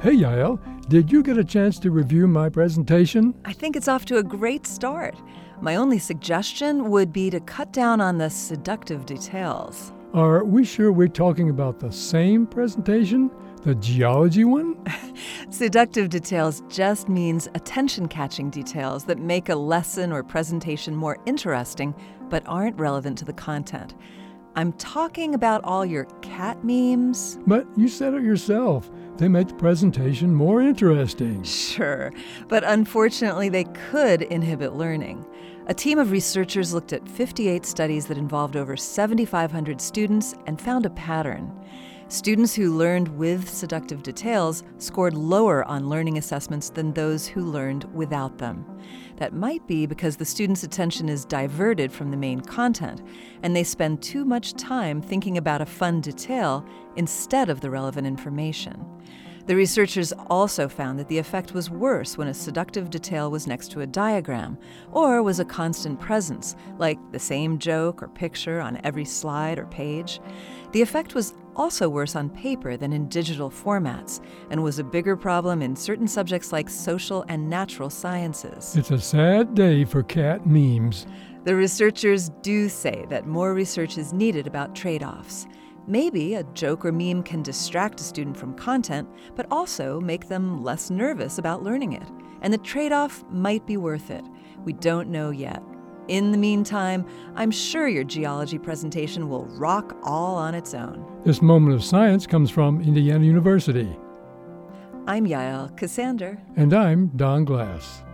Hey, Yael, did you get a chance to review my presentation? I think it's off to a great start. My only suggestion would be to cut down on the seductive details. Are we sure we're talking about the same presentation? The geology one? Seductive details just means attention-catching details that make a lesson or presentation more interesting but aren't relevant to the content. I'm talking about all your cat memes. But you said it yourself. They make the presentation more interesting. Sure, but unfortunately they could inhibit learning. A team of researchers looked at 58 studies that involved over 7,500 students and found a pattern. Students who learned with seductive details scored lower on learning assessments than those who learned without them. That might be because the students' attention is diverted from the main content, and they spend too much time thinking about a fun detail instead of the relevant information. The researchers also found that the effect was worse when a seductive detail was next to a diagram or was a constant presence, like the same joke or picture on every slide or page. The effect was also worse on paper than in digital formats and was a bigger problem in certain subjects like social and natural sciences. It's a sad day for cat memes. The researchers do say that more research is needed about trade-offs. Maybe a joke or meme can distract a student from content, but also make them less nervous about learning it. And the trade-off might be worth it. We don't know yet. In the meantime, I'm sure your geology presentation will rock all on its own. This moment of science comes from Indiana University. I'm Yael Cassander. And I'm Don Glass.